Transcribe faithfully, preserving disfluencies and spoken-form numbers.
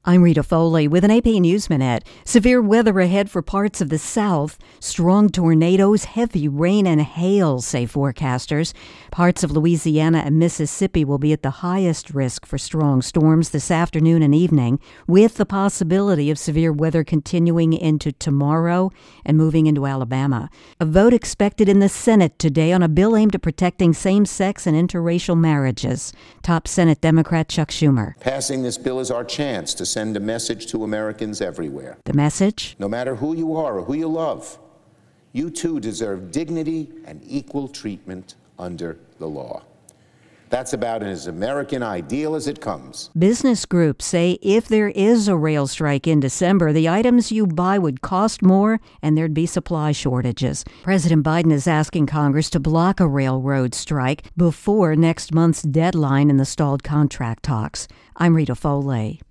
I'm Rita Foley with an A P News Minute. Severe weather ahead for parts of the South. Strong tornadoes, heavy rain, and hail, say forecasters. Parts of Louisiana and Mississippi will be at the highest risk for strong storms this afternoon and evening, with the possibility of severe weather continuing into tomorrow and moving into Alabama. A vote expected in the Senate today on a bill aimed at protecting same-sex and interracial marriages. Top Senate Democrat Chuck Schumer. Passing this bill is our chance to send a message to Americans everywhere. The message? No matter who you are or who you love, you too deserve dignity and equal treatment under the law. That's about as American ideal as it comes. Business groups say if there is a rail strike in December, the items you buy would cost more and there'd be supply shortages. President Biden is asking Congress to block a railroad strike before next month's deadline in the stalled contract talks. I'm Rita Foley.